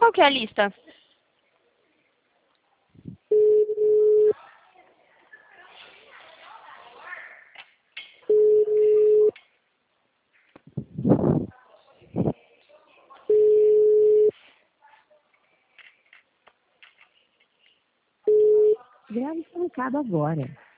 Qual que é a lista? Grave seu recado agora.